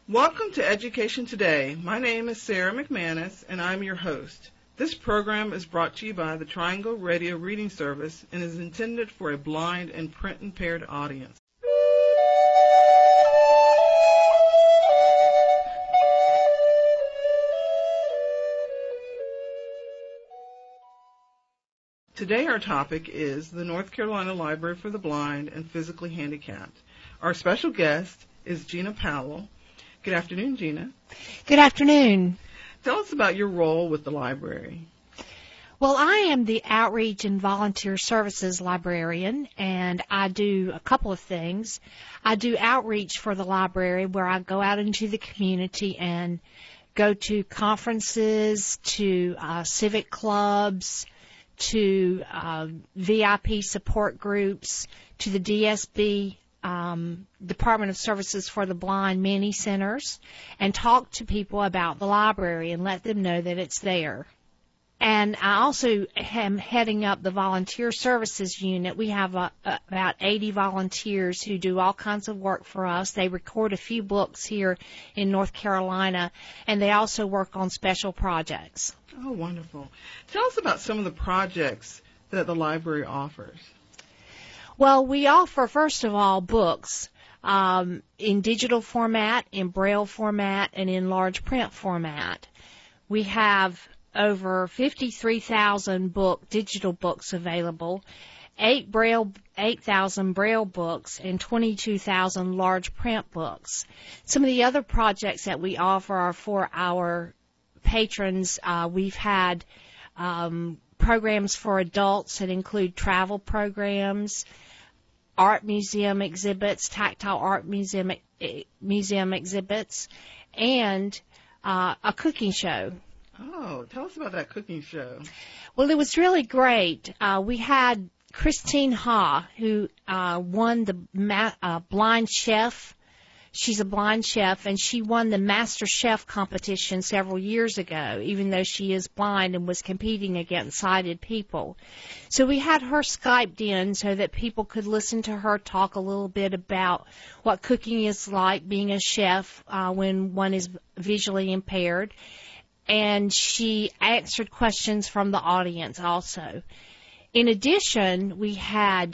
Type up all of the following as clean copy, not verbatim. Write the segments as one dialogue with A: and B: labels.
A: Welcome to Education Today. My name is Sarah McManus, and I'm your host. This program is brought to you by the Triangle Radio Reading Service and is intended for a blind and print-impaired audience. Today our topic is the North Carolina Library for the Blind and Physically Handicapped. Our special guest is Gina Powell. Good afternoon, Gina.
B: Good afternoon.
A: Tell us about your role with the library.
B: Well, I am the Outreach and Volunteer Services Librarian, and I do a couple of things. I do outreach for the library where I go out into the community and go to conferences, to civic clubs, to VIP support groups, to the DSB Department of Services for the Blind mini centers, and talk to people about the library and let them know that it's there. And I also am heading up the volunteer services unit. We have about 80 volunteers who do all kinds of work for us. They record a few books here in North Carolina, and they also work on special projects.
A: Oh, wonderful. Tell us about some of the projects that the library offers.
B: Well, we offer, first of all, books in digital format, in Braille format, and in large print format. We have over 53,000 digital books available, 8,000 Braille books, and 22,000 large print books. Some of the other projects that we offer are for our patrons. We've had programs for adults that include travel programs, art museum exhibits, tactile art museum exhibits, and a cooking show.
A: Oh, tell us about that cooking show.
B: Well, it was really great. We had Christine Ha, who won the blind chef. She's a blind chef, and she won the Master Chef competition several years ago, even though she is blind and was competing against sighted people. So we had her Skyped in so that people could listen to her talk a little bit about what cooking is like, being a chef when one is visually impaired. And she answered questions from the audience also. In addition, we had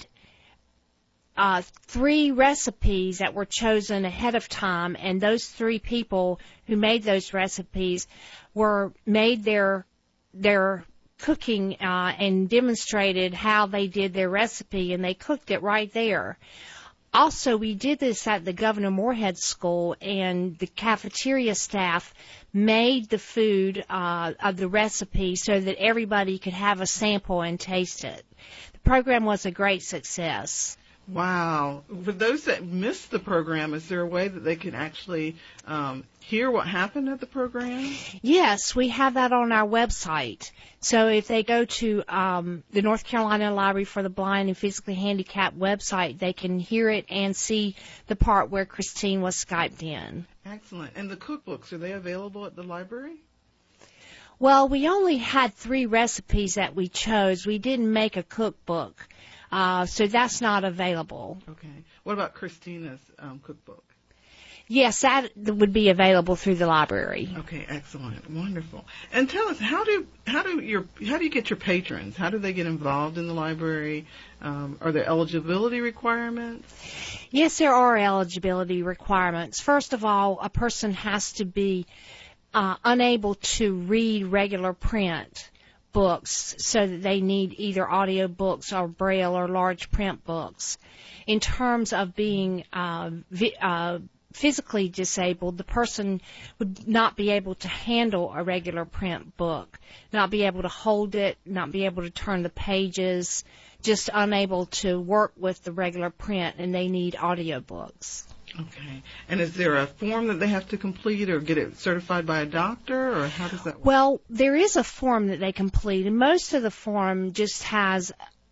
B: 3 recipes that were chosen ahead of time, and those 3 people who made those recipes made their cooking and demonstrated how they did their recipe, and they cooked it right there. Also, we did this at the Governor Moorhead School, and the cafeteria staff made the food of the recipe so that everybody could have a sample and taste it. The program was a great success.
A: Wow. For those that missed the program, is there a way that they can actually hear what happened at the program?
B: Yes, we have that on our website. So if they go to the North Carolina Library for the Blind and Physically Handicapped website, they can hear it and see the part where Christine was Skyped in. Excellent.
A: And the cookbooks, are they available at the library?
B: Well, we only had 3 recipes that we chose. We didn't make a cookbook. So that's not available.
A: Okay. What about Christina's cookbook?
B: Yes, that would be available through the library.
A: Okay, excellent, wonderful. And tell us, how do you get your patrons? How do they get involved in the library? Are there eligibility requirements?
B: Yes, there are eligibility requirements. First of all, a person has to be unable to read regular print books, so that they need either audio books or Braille or large print books. In terms of being physically disabled, the person would not be able to handle a regular print book, not be able to hold it, not be able to turn the pages, just unable to work with the regular print, and they need audio books.
A: Okay. And is there a form that they have to complete or get it certified by a doctor, or how does that work?
B: Well, there is a form that they complete, and most of the form just has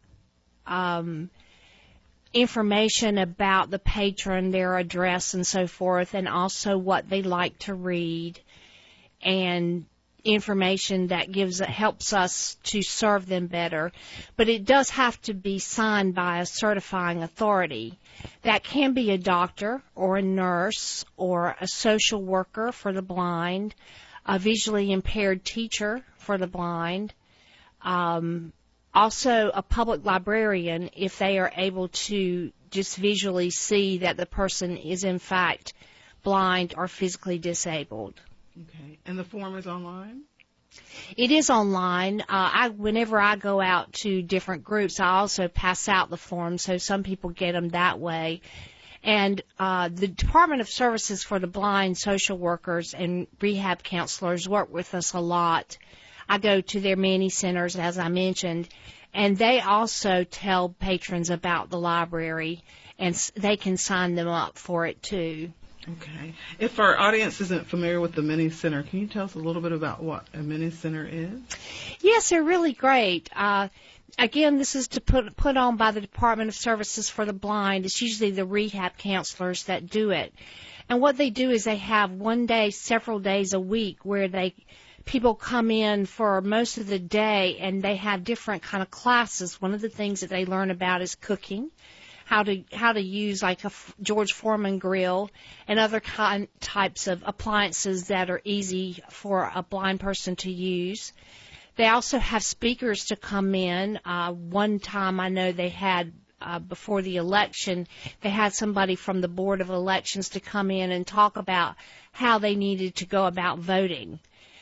B: information about the patron, their address, and so forth, and also what they like to read. And information that helps us to serve them better, but it does have to be signed by a certifying authority. That can be a doctor or a nurse or a social worker for the blind, a visually impaired teacher for the blind, also a public librarian if they are able to just visually see that the person is in fact blind or physically disabled.
A: Okay. And the form is online?
B: It is online. Whenever I go out to different groups, I also pass out the forms, so some people get them that way. And the Department of Services for the Blind social workers and rehab counselors work with us a lot. I go to their many centers, as I mentioned, and they also tell patrons about the library, and they can sign them up for it too.
A: Okay. If our audience isn't familiar with the Mini Center, can you tell us a little bit about what a Mini Center is?
B: Yes, they're really great. Again, this is to put on by the Department of Services for the Blind. It's usually the rehab counselors that do it. And what they do is they have one day, several days a week where people come in for most of the day, and they have different kind of classes. One of the things that they learn about is cooking, how to use like a George Foreman grill and other types of appliances that are easy for a blind person to use. They also have speakers to come in. One time I know they had, before the election, they had somebody from the Board of Elections to come in and talk about how they needed to go about voting.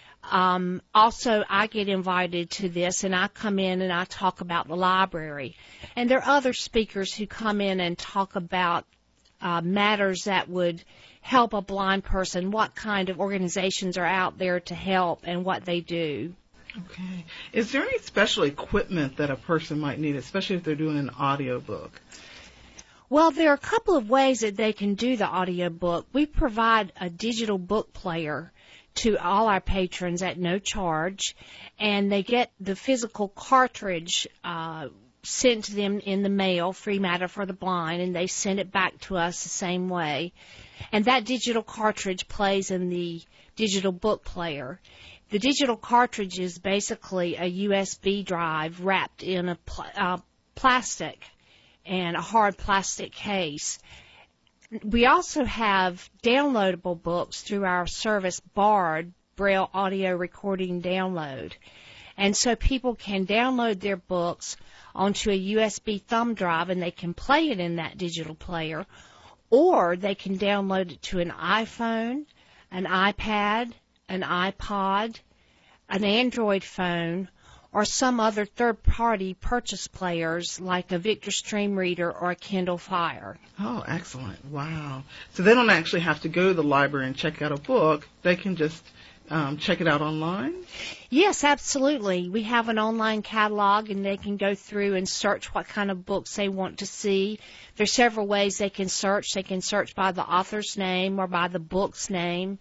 B: Also, I get invited to this, and I come in and I talk about the library. And there are other speakers who come in and talk about matters that would help a blind person, what kind of organizations are out there to help, and what they do.
A: Okay. Is there any special equipment that a person might need, especially if they're doing an audio book?
B: Well, there are a couple of ways that they can do the audio book. We provide a digital book player to all our patrons at no charge, and they get the physical cartridge sent to them in the mail, Free Matter for the Blind, and they send it back to us the same way. And that digital cartridge plays in the digital book player. The digital cartridge is basically a USB drive wrapped in a plastic and a hard plastic case. We also have downloadable books through our service BARD, Braille Audio Recording Download. And so people can download their books onto a USB thumb drive, and they can play it in that digital player, or they can download it to an iPhone, an iPad, an iPod, an Android phone, or some other third-party purchase players like a Victor Stream Reader or a Kindle Fire.
A: Oh, excellent. Wow. So they don't actually have to go to the library and check out a book. They can just check it out online?
B: Yes, absolutely. We have an online catalog, and they can go through and search what kind of books they want to see. There's several ways they can search. They can search by the author's name or by the book's name,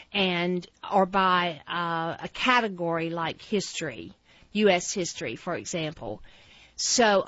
B: or by a category like history. U.S. history, for example. So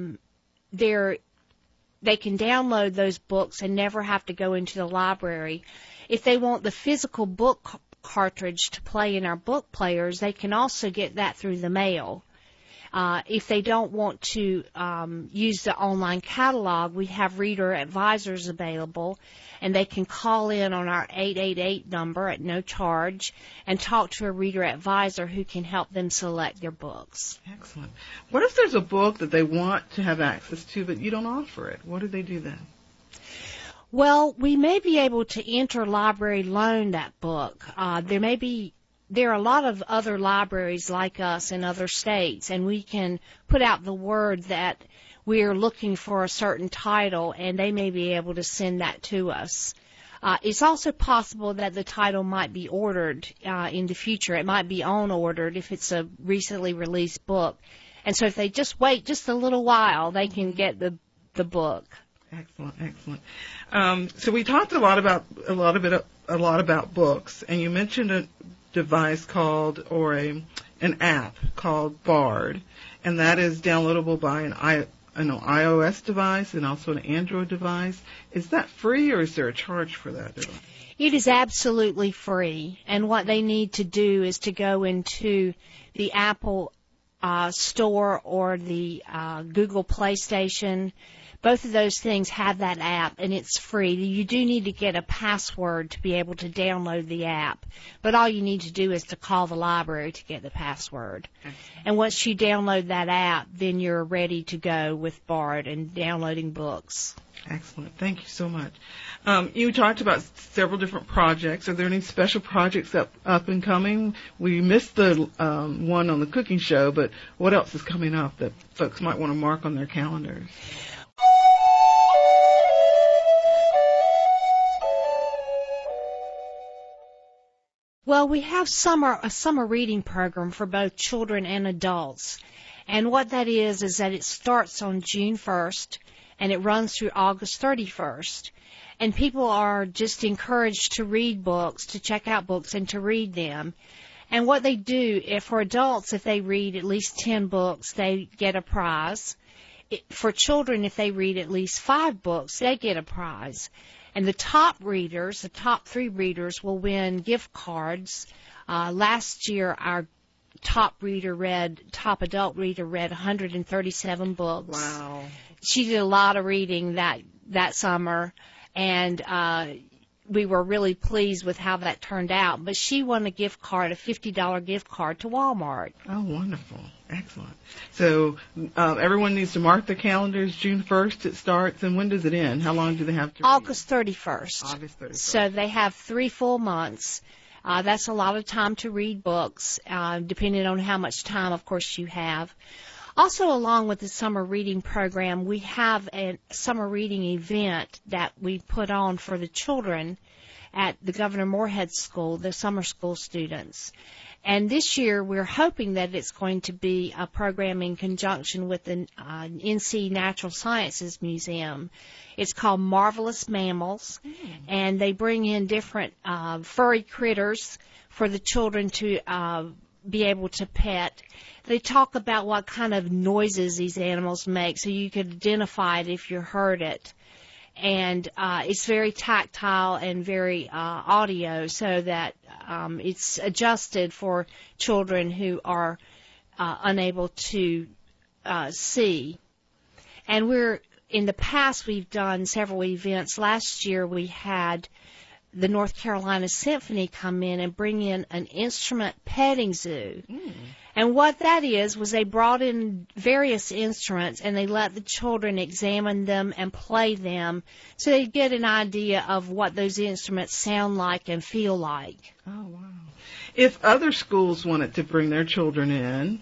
B: they can download those books and never have to go into the library. If they want the physical book cartridge to play in our book players, they can also get that through the mail. If they don't want to use the online catalog, we have reader advisors available, and they can call in on our 888 number at no charge and talk to a reader advisor who can help them select their books.
A: Excellent. What if there's a book that they want to have access to, but you don't offer it? What do they do then?
B: Well, we may be able to interlibrary loan that book. There are a lot of other libraries like us in other states, and we can put out the word that we're looking for a certain title, and they may be able to send that to us. It's also possible that the title might be ordered in the future. It might be on-ordered if it's a recently released book. And so if they just wait just a little while, they can get the book.
A: Excellent, excellent. So we talked a lot about books, and you mentioned a device called, or an app called BARD, and that is downloadable by an iOS device and also an Android device. Is that free, or is there a charge for that device?
B: It is absolutely free, and what they need to do is to go into the Apple Store or the Google PlayStation. Both of those things have that app, and it's free. You do need to get a password to be able to download the app, but all you need to do is to call the library to get the password. And once you download that app, then you're ready to go with Bard and downloading books.
A: Excellent. Thank you so much. You talked about several different projects. Are there any special projects up and coming? We missed the one on the cooking show, but what else is coming up that folks might want to mark on their calendars?
B: Well, we have a summer reading program for both children and adults. And what that is that it starts on June 1st and it runs through August 31st. And people are just encouraged to read books, to check out books, and to read them. And what they do, for adults, if they read at least 10 books, they get a prize. For children, if they read at least 5 books, they get a prize. And the top readers, the top 3 readers, will win gift cards. Last year, our top adult reader read 137 books.
A: Wow.
B: She did a lot of reading that summer, and we were really pleased with how that turned out. But she won a gift card, a $50 gift card to Walmart.
A: Oh, wonderful. Excellent. So everyone needs to mark their calendars. June 1st it starts, and when does it end? How long do they have to read?
B: August 31st.
A: August 31st.
B: So they have 3 full months. That's a lot of time to read books, depending on how much time, of course, you have. Also, along with the summer reading program, we have a summer reading event that we put on for the children at the Governor Moorhead School, the summer school students. And this year, we're hoping that it's going to be a program in conjunction with the NC Natural Sciences Museum. It's called Marvelous Mammals, and they bring in different furry critters for the children to be able to pet. They talk about what kind of noises these animals make so you could identify it if you heard it. And it's very tactile and very audio, so that it's adjusted for children who are unable to see. And in the past, we've done several events. Last year, we had the North Carolina Symphony come in and bring in an instrument petting zoo. And what that was they brought in various instruments and they let the children examine them and play them so they get an idea of what those instruments sound like and feel like.
A: Oh, wow. If other schools wanted to bring their children in,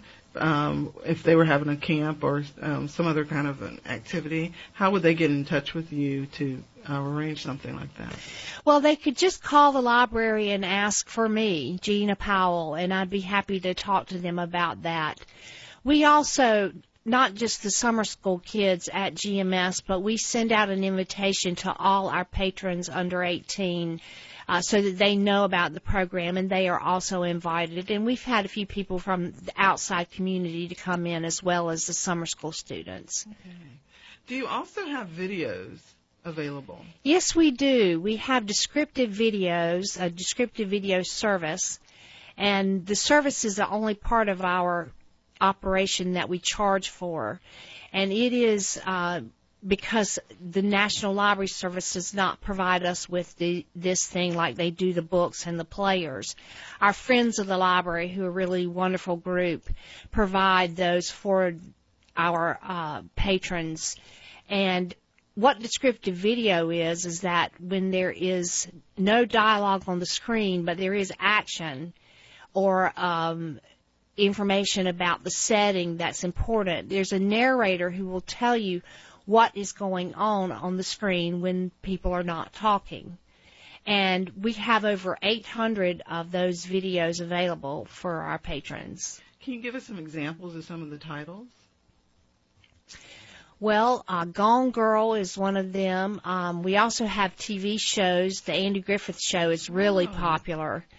A: if they were having a camp or some other kind of an activity, how would they get in touch with you to arrange something like that?
B: Well, they could just call the library and ask for me, Gina Powell, and I'd be happy to talk to them about that. We also, not just the summer school kids at GMS, but we send out an invitation to all our patrons under 18 so that they know about the program, and they are also invited. And we've had a few people from the outside community to come in as well as the summer school students.
A: Okay. Do you also have videos available?
B: Yes, we do. We have descriptive videos, a descriptive video service, and the service is the only part of our operation that we charge for. And it is because the National Library Service does not provide us with this thing like they do the books and the players. Our Friends of the Library, who are a really wonderful group, provide those for our patrons. And what descriptive video is that when there is no dialogue on the screen, but there is action or information about the setting that's important, there's a narrator who will tell you what is going on the screen when people are not talking. And we have over 800 of those videos available for our patrons.
A: Can you give us some examples of some of the titles?
B: Well, Gone Girl is one of them. We also have TV shows. The Andy Griffith Show is really popular.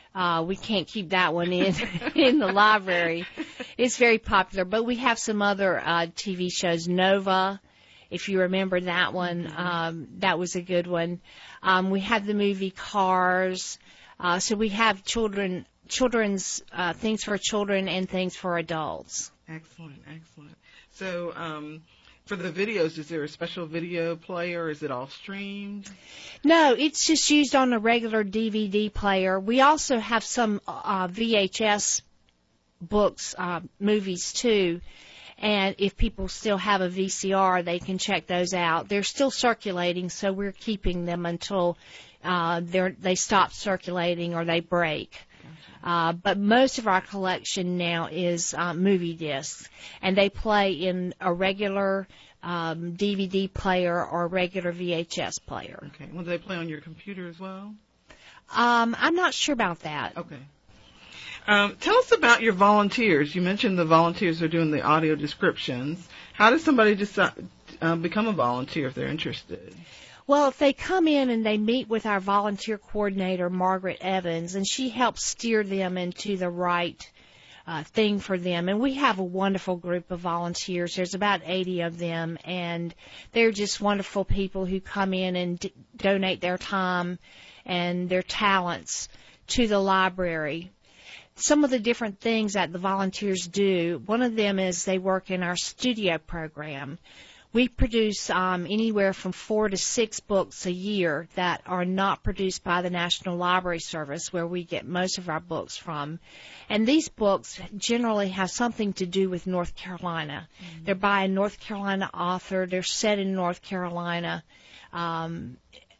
B: We can't keep that one in the library. It's very popular. But we have some other TV shows. Nova, if you remember that one, that was a good one. We have the movie Cars. So we have children's things for children and things for adults.
A: Excellent, excellent. So for the videos, is there a special video player, or is it all streamed?
B: No, it's just used on a regular DVD player. We also have some VHS books, movies too, and if people still have a VCR, they can check those out. They're still circulating, so we're keeping them until they stop circulating or they break. But most of our collection now is movie discs, and they play in a regular DVD player or regular VHS player.
A: Okay. Will they play on your computer as well?
B: I'm not sure about that.
A: Okay. Tell us about your volunteers. You mentioned the volunteers are doing the audio descriptions. How does somebody decide, become a volunteer if they're interested?
B: Well, if they come in and they meet with our volunteer coordinator, Margaret Evans, and she helps steer them into the right thing for them. And we have a wonderful group of volunteers. There's about 80 of them, and they're just wonderful people who come in and donate their time and their talents to the library. Some of the different things that the volunteers do, one of them is they work in our studio program. We produce anywhere from 4 to 6 books a year that are not produced by the National Library Service, where we get most of our books from. And these books generally have something to do with North Carolina. Mm-hmm. They're by a North Carolina author. They're set in North Carolina. And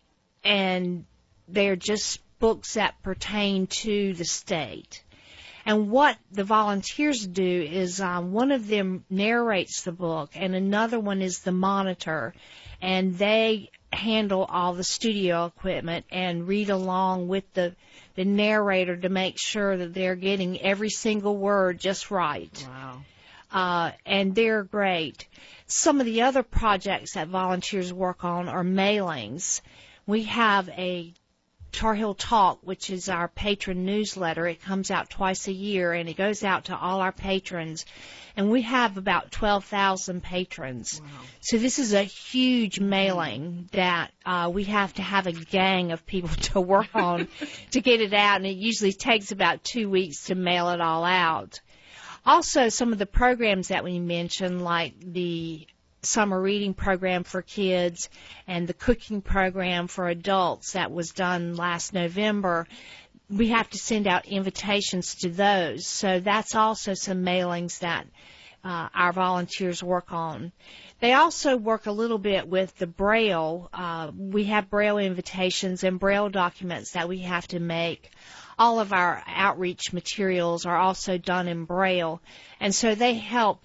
B: they're just books that pertain to the state. And what the volunteers do is one of them narrates the book, and another one is the monitor, and they handle all the studio equipment and read along with the narrator to make sure that they're getting every single word just right.
A: Wow.
B: And they're great. Some of the other projects that volunteers work on are mailings. We have a Tar Heel Talk, which is our patron newsletter. It comes out twice a year, and it goes out to all our patrons. And we have about 12,000 patrons.
A: Wow.
B: So this is a huge mailing that we have to have a gang of people to work on to get it out, and it usually takes about 2 weeks to mail it all out. Also, some of the programs that we mentioned, like the summer reading program for kids and the cooking program for adults that was done last November, we have to send out invitations to those. So that's also some mailings that our volunteers work on. They also work a little bit with the Braille. We have Braille invitations and Braille documents that we have to make. All of our outreach materials are also done in Braille, and so they help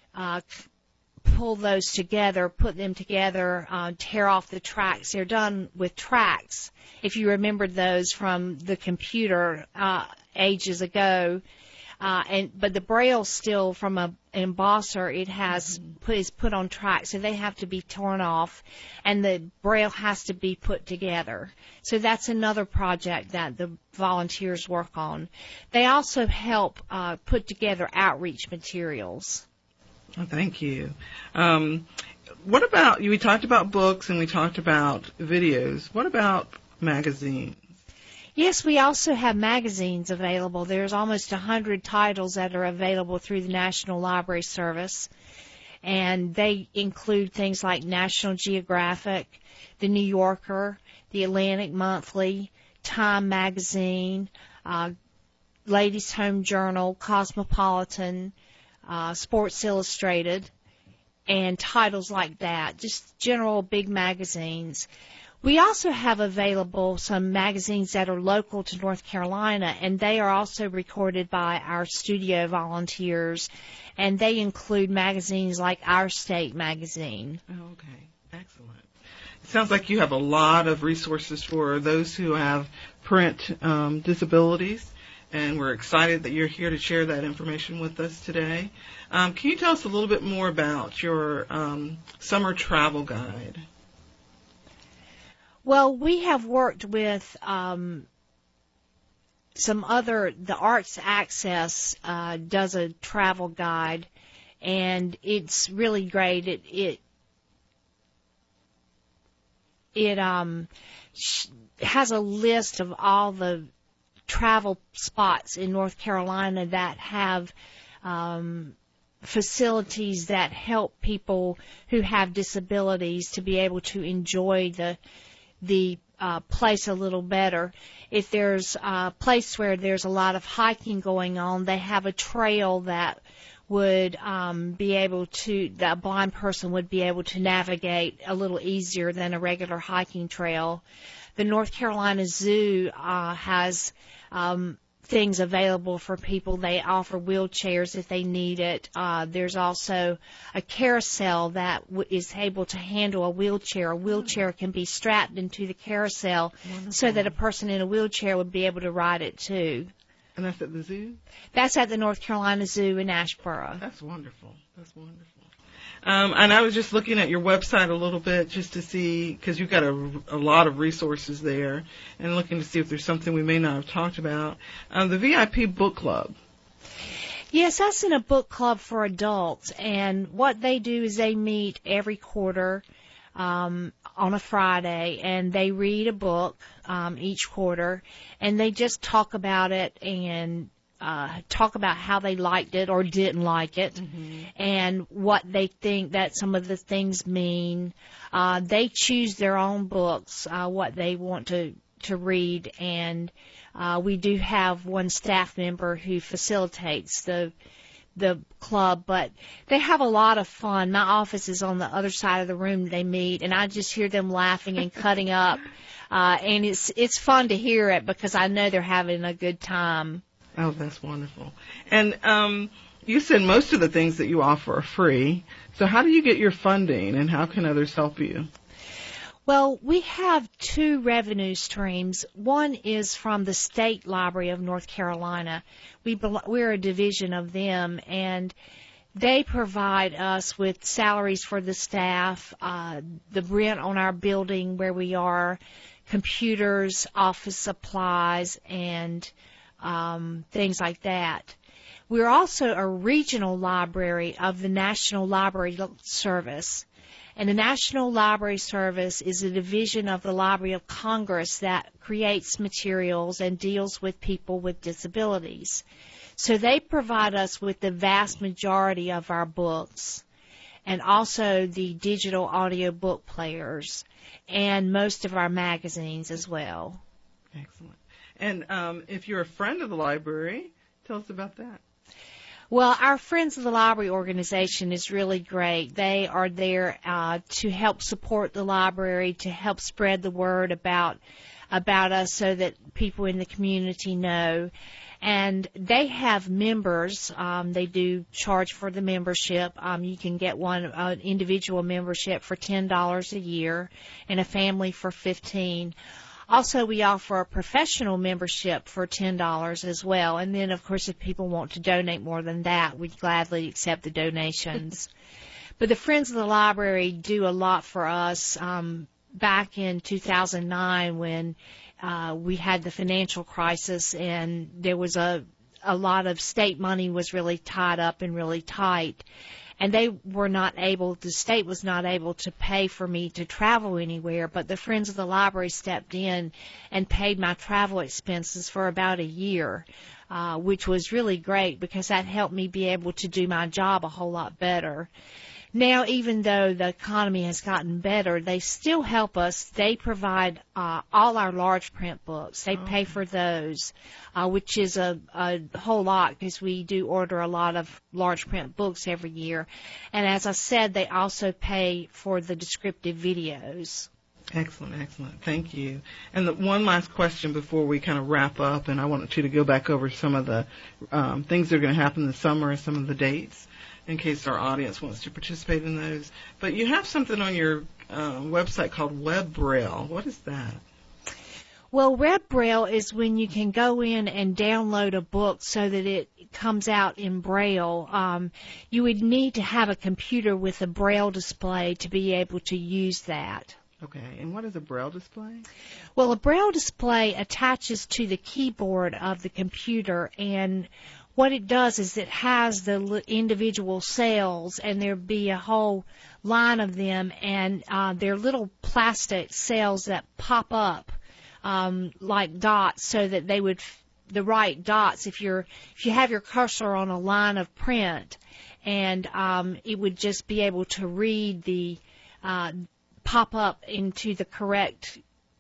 B: pull those together, put them together, tear off the tracks. They're done with tracks, if you remembered those from the computer ages ago. But the Braille still, from an embosser, is put on tracks, so they have to be torn off, and the Braille has to be put together. So that's another project that the volunteers work on. They also help put together outreach materials.
A: Oh, thank you. What about, we talked about books and we talked about videos. What about magazines?
B: Yes, we also have magazines available. There's almost 100 titles that are available through the National Library Service, and they include things like National Geographic, The New Yorker, The Atlantic Monthly, Time Magazine, Ladies' Home Journal, Cosmopolitan, Sports Illustrated, and titles like that, just general big magazines. We also have available some magazines that are local to North Carolina, and they are also recorded by our studio volunteers, and they include magazines like Our State Magazine.
A: Oh, okay. Excellent. It sounds like you have a lot of resources for those who have print disabilities, and we're excited that you're here to share that information with us today. Can you tell us a little bit more about your summer travel guide?
B: Well, we have worked with the Arts Access does a travel guide, and it's really great. It has a list of all the travel spots in North Carolina that have facilities that help people who have disabilities to be able to enjoy the place a little better. If there's a place where there's a lot of hiking going on, they have a trail that would be able to, that a blind person would be able to navigate a little easier than a regular hiking trail. The North Carolina Zoo has things available for people. They offer wheelchairs if they need it. There's also a carousel that is able to handle a wheelchair. A wheelchair can be strapped into the carousel so that a person in a wheelchair would be able to ride it too.
A: And that's at the zoo?
B: That's at the North Carolina Zoo in Asheboro.
A: That's wonderful. That's wonderful. And I was just looking at your website a little bit just to see, because you've got a lot of resources there, and looking to see if there's something we may not have talked about. The VIP Book Club.
B: Yes, that's in a book club for adults, and what they do is they meet every quarter on a Friday, and they read a book each quarter, and they just talk about it and talk about how they liked it or didn't like it, and what they think that some of the things mean. They choose their own books, what they want to read, and we do have one staff member who facilitates the club, but they have a lot of fun. My office is on the other side of the room they meet, and I just hear them laughing and cutting up, and it's fun to hear it because I know they're having a good time.
A: Oh, that's wonderful. And you said most of the things that you offer are free. So how do you get your funding, and how can others help you?
B: Well, we have two revenue streams. One is from the State Library of North Carolina. We're a division of them, and they provide us with salaries for the staff, the rent on our building where we are, computers, office supplies, and things like that. We're also a regional library of the National Library Service. And the National Library Service is a division of the Library of Congress that creates materials and deals with people with disabilities. So they provide us with the vast majority of our books, and also the digital audio book players, and most of our magazines as well.
A: Excellent. And if you're a friend of the library, tell us about that.
B: Well, our Friends of the Library organization is really great. They are there to help support the library, to help spread the word about us so that people in the community know. And they have members. They do charge for the membership. You can get an individual membership for $10 a year and a family for $15. Also, we offer a professional membership for $10 as well. And then, of course, if people want to donate more than that, we gladly accept the donations. But the Friends of the Library do a lot for us. Back in 2009 when we had the financial crisis and there was a lot of state money was really tied up and really tight. And the state was not able to pay for me to travel anywhere, but the Friends of the Library stepped in and paid my travel expenses for about a year, which was really great because that helped me be able to do my job a whole lot better. Now, even though the economy has gotten better, they still help us. They provide all our large print books. They pay for those, which is a whole lot because we do order a lot of large print books every year. And as I said, they also pay for the descriptive videos.
A: Excellent, excellent. Thank you. And one last question before we kind of wrap up, and I wanted you to go back over some of the things that are going to happen this summer and some of the dates, in case our audience wants to participate in those. But you have something on your website called Web Braille. What is that?
B: Well, Web Braille is when you can go in and download a book so that it comes out in Braille. You would need to have a computer with a Braille display to be able to use that.
A: Okay, and what is a Braille display?
B: Well, a Braille display attaches to the keyboard of the computer, and what it does is it has the individual cells, and there'll be a whole line of them, and they're little plastic cells that pop up like dots, so that they would the right dots if you have your cursor on a line of print, and it would just be able to read the pop up into the correct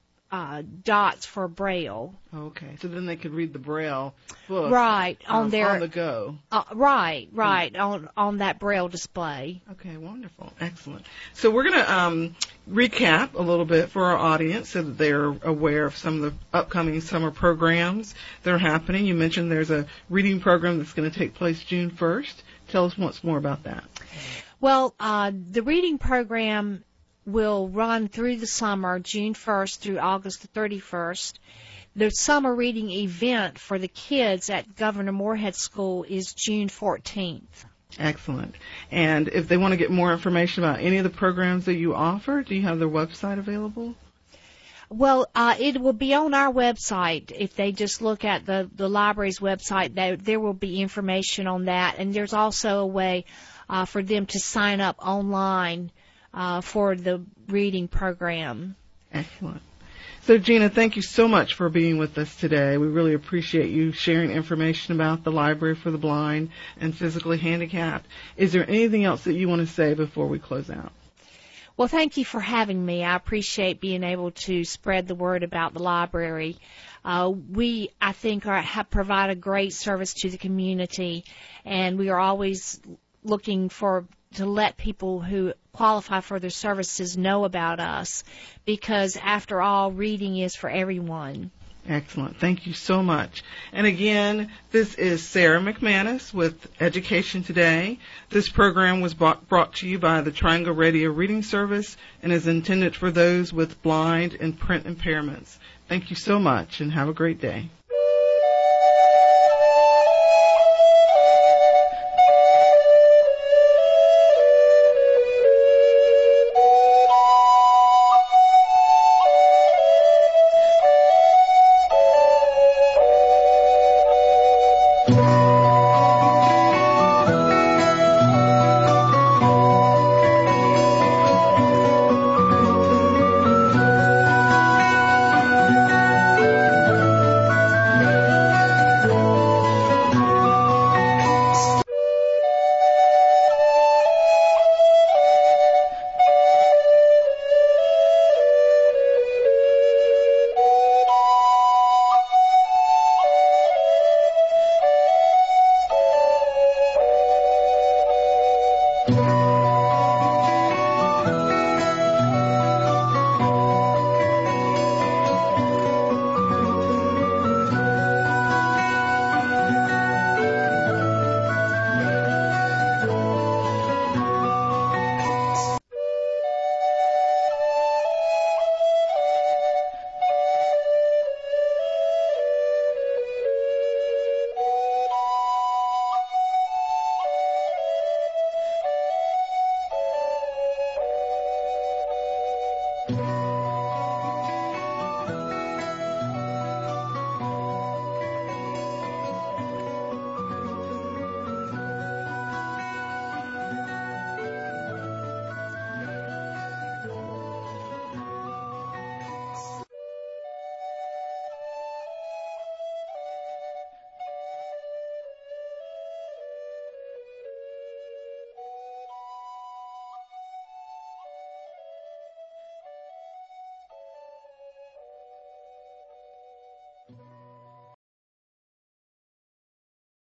B: dots for Braille.
A: Okay, so then they could read the Braille book
B: right on
A: the go.
B: Right on that Braille display.
A: Okay, wonderful, excellent. So we're going to recap a little bit for our audience so that they're aware of some of the upcoming summer programs that are happening. You mentioned there's a reading program that's going to take place June 1st. Tell us once more about that.
B: Well, the reading program will run through the summer, June 1st through August the 31st. The summer reading event for the kids at Governor Moorhead School is June 14th.
A: Excellent. And if they want to get more information about any of the programs that you offer, do you have their website available?
B: Well, it will be on our website. If they just look at the library's website, there will be information on that. And there's also a way for them to sign up online for the reading program.
A: Excellent. So, Gina, thank you so much for being with us today. We really appreciate you sharing information about the Library for the Blind and Physically Handicapped. Is there anything else that you want to say before we close out?
B: Well, thank you for having me. I appreciate being able to spread the word about the library. We, I think, provide a great service to the community, and we are always looking to let people who qualify for their services know about us, because after all, reading is for everyone.
A: Excellent. Thank you so much. And again, this is Sarah McManus with Education Today. This program was brought to you by the Triangle Radio Reading Service and is intended for those with blind and print impairments. Thank you so much and have a great day.